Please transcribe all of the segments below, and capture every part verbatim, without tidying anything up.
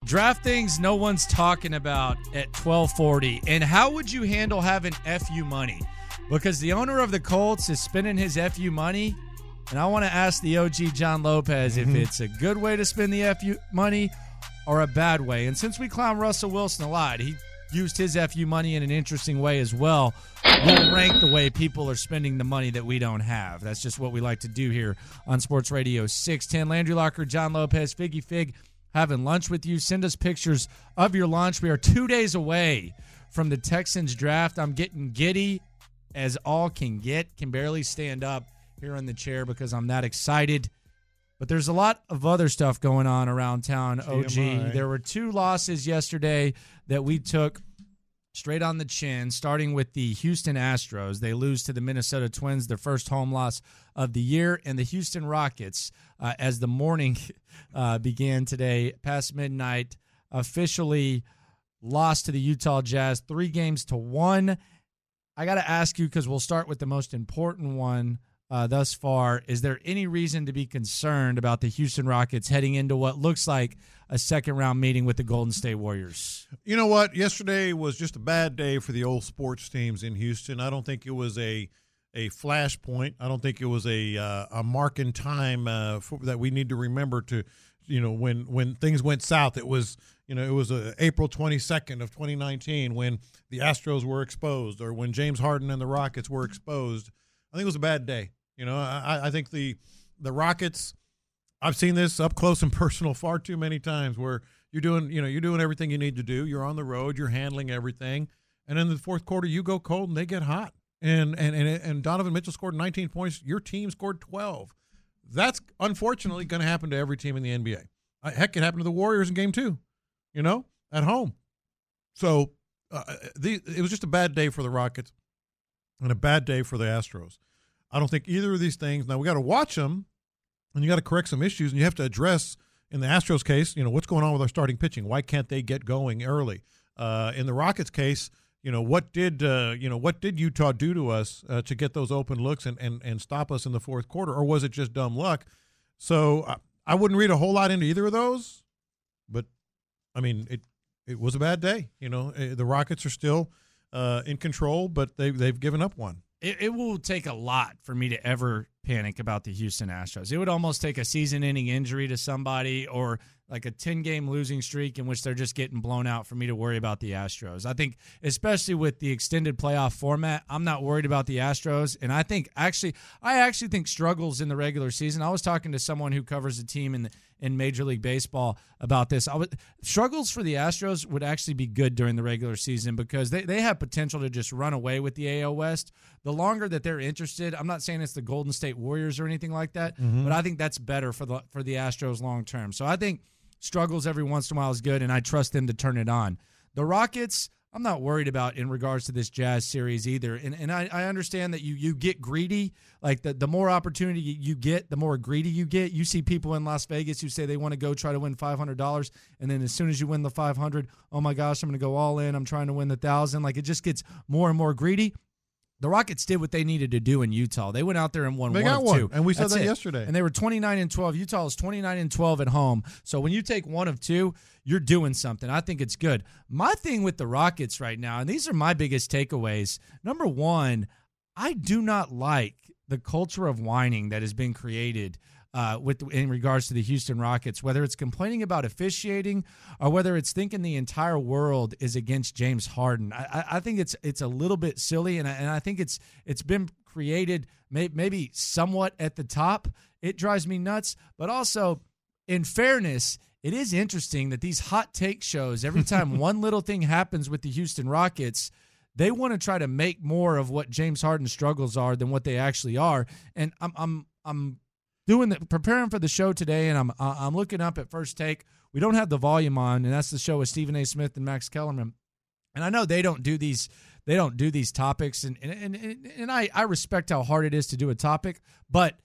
Draft things no one's talking about at twelve forty. And how would you handle having F U money? Because the owner of the Colts is spending his F U money, and I want to ask the O G John Lopez mm-hmm. if it's a good way to spend the F U money or a bad way. And since we clown Russell Wilson a lot, he used his F U money in an interesting way as well. We'll rank the way people are spending the money that we don't have. That's just what we like to do here on Sports Radio six ten. Landry Locker, John Lopez, Figgy Fig, having lunch with you. Send us pictures of your lunch. We are two days away from the Texans draft. I'm getting giddy as all can get. Can barely stand up here in the chair because I'm that excited. But there's a lot of other stuff going on around town, O G. T M I. There were two losses yesterday that we took straight on the chin, starting with the Houston Astros. They lose to the Minnesota Twins, their first home loss of the year, and the Houston Rockets, uh, as the morning uh, began today, past midnight, officially lost to the Utah Jazz, three games to one. I got to ask you, because we'll start with the most important one uh, thus far. Is there any reason to be concerned about the Houston Rockets heading into what looks like a second-round meeting with the Golden State Warriors? You know what? Yesterday was just a bad day for the old sports teams in Houston. I don't think it was a a flashpoint. I don't think it was a uh, a mark in time uh, for, that we need to remember to, you know, when when things went south. It was, you know, it was uh, April twenty-second of twenty nineteen when the Astros were exposed, or when James Harden and the Rockets were exposed. I think it was a bad day. You know, I, I think the the Rockets, I've seen this up close and personal far too many times, where you're doing, you know, you're doing everything you need to do. You're on the road, you're handling everything, and in the fourth quarter you go cold and they get hot. And and and, and Donovan Mitchell scored nineteen points. Your team scored twelve. That's unfortunately going to happen to every team in the N B A. Heck, it happened to the Warriors in Game Two, you know, at home. So uh, the, it was just a bad day for the Rockets and a bad day for the Astros. I don't think either of these things. Now we got to watch them, and you got to correct some issues, and you have to address, in the Astros case, you know, what's going on with our starting pitching? Why can't they get going early? Uh, in the Rockets case, you know, what did uh, you know what did Utah do to us uh, to get those open looks and, and and stop us in the fourth quarter, or was it just dumb luck? So I, I wouldn't read a whole lot into either of those, but I mean, it it was a bad day. You know, the Rockets are still uh, in control, but they they've given up one. It, it will take a lot for me to ever panic about the Houston Astros. It would almost take a season-ending injury to somebody, or like a ten-game losing streak in which they're just getting blown out, for me to worry about the Astros. I think, especially with the extended playoff format, I'm not worried about the Astros. And I think actually, I actually think struggles in the regular season. I was talking to someone who covers a team in the, in Major League Baseball about this. I would, struggles for the Astros would actually be good during the regular season, because they, they have potential to just run away with the A L West. The longer that they're interested, I'm not saying it's the Golden State Warriors or anything like that, mm-hmm. but I think that's better for the for the Astros long term. So I think struggles every once in a while is good, and I trust them to turn it on. The Rockets, I'm not worried about in regards to this Jazz series either. And and I, I understand that you you get greedy. Like the, the more opportunity you get, the more greedy you get. You see people in Las Vegas who say they want to go try to win five hundred dollars, and then as soon as you win the five hundred dollars, oh my gosh, I'm going to go all in. I'm trying to win the one thousand dollars. Like, it just gets more and more greedy. The Rockets did what they needed to do in Utah. They went out there and won they one got of one, two. And we said That's that it. yesterday. And they were twenty-nine and twelve. Utah is twenty-nine and twelve at home. So when you take one of two, you're doing something. I think it's good. My thing with the Rockets right now, and these are my biggest takeaways. Number one, I do not like the culture of whining that has been created Uh, with in regards to the Houston Rockets, whether it's complaining about officiating or whether it's thinking the entire world is against James Harden. I, I think it's it's a little bit silly, and I, and I think it's it's been created may, maybe somewhat at the top. It drives me nuts, but also, in fairness, it is interesting that these hot take shows, every time one little thing happens with the Houston Rockets, they want to try to make more of what James Harden's struggles are than what they actually are. And I'm I'm I'm doing the, preparing for the show today, and I'm I'm looking up at First Take. We don't have the volume on, and that's the show with Stephen A. Smith and Max Kellerman. And I know they don't do these they don't do these topics, and and and, and I, I respect how hard it is to do a topic, but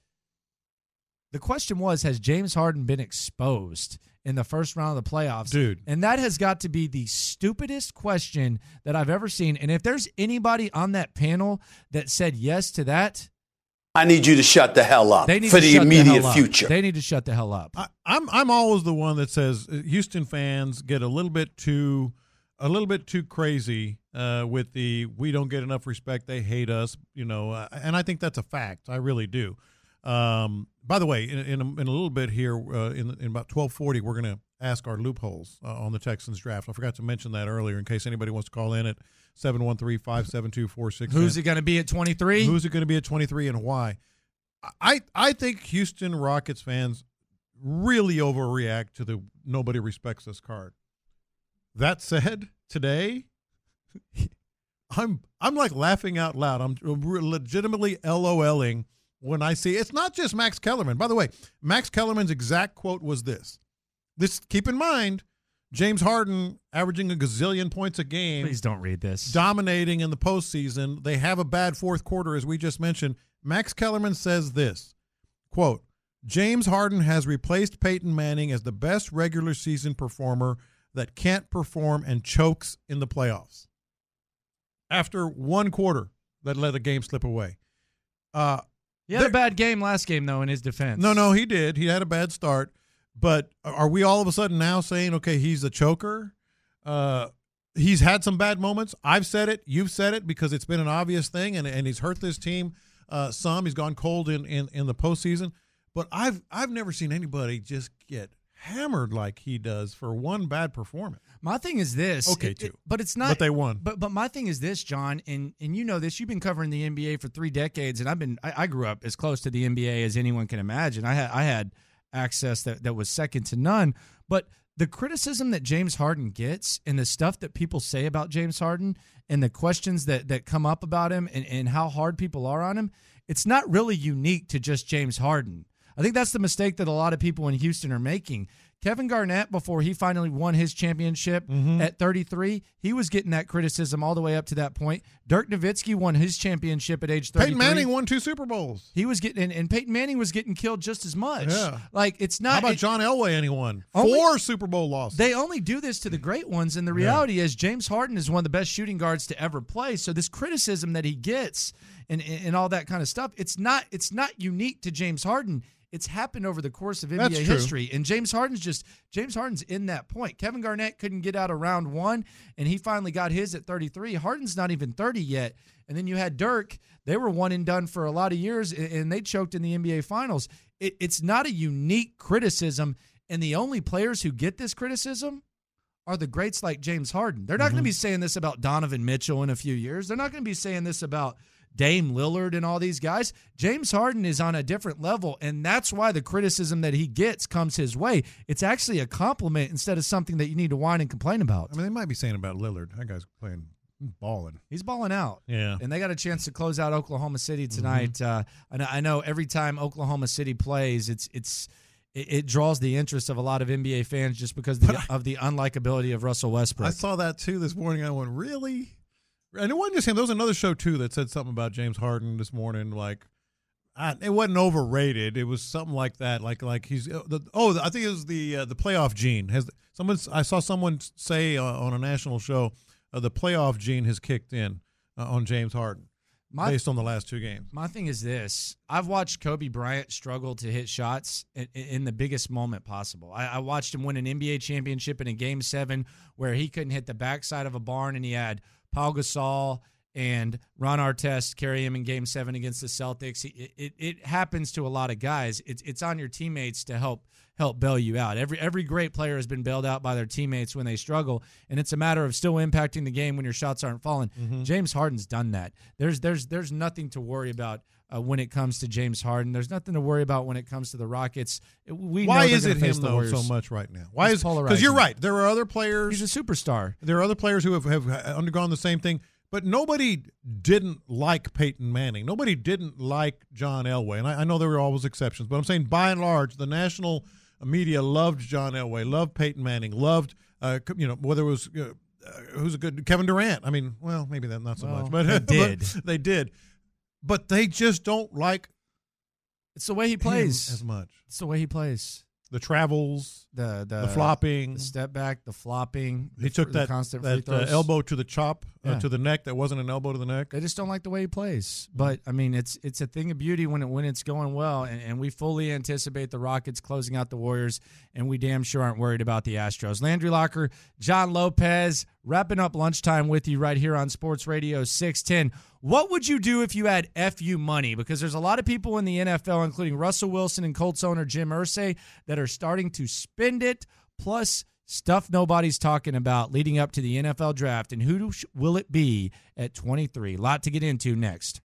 the question was, has James Harden been exposed in the first round of the playoffs? Dude. And that has got to be the stupidest question that I've ever seen. And if there's anybody on that panel that said yes to that, I need you to shut the hell up They need for to the shut immediate hell up. future. They need to shut the hell up. I, I'm I'm always the one that says Houston fans get a little bit too a little bit too crazy uh, with the we don't get enough respect. They hate us, you know, uh, and I think that's a fact. I really do. Um, by the way, in, in, a, in a little bit here, uh, in, in about twelve forty, we're going to ask our loopholes uh, on the Texans draft. I forgot to mention that earlier in case anybody wants to call in at seven one three, five seven two, four six zero. Who's it going to be at twenty-three? Who's it going to be at twenty-three and why? I I think Houston Rockets fans really overreact to the nobody respects us card. That said, today I'm I'm like laughing out loud. I'm legitimately LOLing when I see it's not just Max Kellerman. By the way, Max Kellerman's exact quote was this. This keep in mind, James Harden averaging a gazillion points a game. Please don't read this. Dominating in the postseason. They have a bad fourth quarter, as we just mentioned. Max Kellerman says this, quote, James Harden has replaced Peyton Manning as the best regular season performer that can't perform and chokes in the playoffs. After one quarter that let a game slip away. Uh, he had a bad game last game, though, in his defense. No, no, he did. He had a bad start. But are we all of a sudden now saying, okay, he's a choker? Uh, he's had some bad moments. I've said it. You've said it because it's been an obvious thing, and, and he's hurt this team uh, some. He's gone cold in, in, in the postseason. But I've I've never seen anybody just get hammered like he does for one bad performance. My thing is this. Okay, it, too. It, but it's not. But they won. But but my thing is this, John, and, and you know this. You've been covering the N B A for three decades, and I've been. I, I grew up as close to the N B A as anyone can imagine. I had I had access that, that was second to none. But the criticism that James Harden gets and the stuff that people say about James Harden and the questions that, that come up about him and, and how hard people are on him, it's not really unique to just James Harden. I think that's the mistake that a lot of people in Houston are making. Kevin Garnett, before he finally won his championship mm-hmm. at thirty-three, he was getting that criticism all the way up to that point. Dirk Nowitzki won his championship at age thirty-three. Peyton Manning won two Super Bowls. He was getting, and, and Peyton Manning was getting killed just as much. Yeah. Like, it's not. How about it, John Elway? Anyone? Only, Four Super Bowl losses. They only do this to the great ones, and the reality yeah. is James Harden is one of the best shooting guards to ever play. So this criticism that he gets and and all that kind of stuff, it's not it's not unique to James Harden. It's happened over the course of N B A That's true. history, and James Harden's just James Harden's in that point. Kevin Garnett couldn't get out of round one, and he finally got his at thirty-three. Harden's not even thirty yet, and then you had Dirk. They were one and done for a lot of years, and they choked in the N B A Finals. It, it's not a unique criticism, and the only players who get this criticism are the greats like James Harden. They're not mm-hmm. going to be saying this about Donovan Mitchell in a few years. They're not going to be saying this about Dame Lillard and all these guys. James Harden is on a different level, and that's why the criticism that he gets comes his way. It's actually a compliment instead of something that you need to whine and complain about. I mean, they might be saying about Lillard. That guy's playing balling. He's balling out. Yeah. And they got a chance to close out Oklahoma City tonight. Mm-hmm. Uh, and I know every time Oklahoma City plays, it's it's it, it draws the interest of a lot of N B A fans just because of the, I, of the unlikability of Russell Westbrook. I saw that, too, this morning. I went, really? And it wasn't just him. There was another show, too, that said something about James Harden this morning. Like, I, it wasn't overrated. It was something like that. Like, like he's uh, the, oh, I think it was the uh, the playoff gene. Has someone? I saw someone say uh, on a national show, uh, the playoff gene has kicked in uh, on James Harden my, based on the last two games. My thing is this: I've watched Kobe Bryant struggle to hit shots in, in the biggest moment possible. I, I watched him win an N B A championship in a Game Seven where he couldn't hit the backside of a barn, and he had Paul Gasol and Ron Artest carry him in Game Seven against the Celtics. It, it, it happens to a lot of guys. It's it's on your teammates to help help bail you out. Every every great player has been bailed out by their teammates when they struggle, and it's a matter of still impacting the game when your shots aren't falling. Mm-hmm. James Harden's done that. There's there's there's nothing to worry about uh, when it comes to James Harden. There's nothing to worry about when it comes to the Rockets. We Why know is it him though Warriors. so much right now? Why He's is because you're right. There are other players. He's a superstar. There are other players who have, have undergone the same thing. But nobody didn't like Peyton Manning. Nobody didn't like John Elway. And I, I know there were always exceptions, but I'm saying by and large, the national media loved John Elway, loved Peyton Manning, loved, uh, you know, whether it was, uh, who's a good, Kevin Durant. I mean, well, maybe that not so well, much, but they did. But they did. But they just don't like It's the way he plays. as much. It's the way he plays. the travels, the the, the flopping, the step back, the flopping. He the, took the that constant free that uh, throws. elbow to the chop uh, Yeah. to the neck. That wasn't an elbow to the neck. They just don't like the way he plays. But I mean, it's it's a thing of beauty when it when it's going well, and, and we fully anticipate the Rockets closing out the Warriors, and we damn sure aren't worried about the Astros. Landry Locker, John Lopez, wrapping up lunchtime with you right here on Sports Radio six ten. What would you do if you had F U money? Because there's a lot of people in the N F L, including Russell Wilson and Colts owner Jim Irsay, that are starting to spend it, plus stuff nobody's talking about leading up to the N F L draft. And who will it be at twenty-three? A lot to get into next.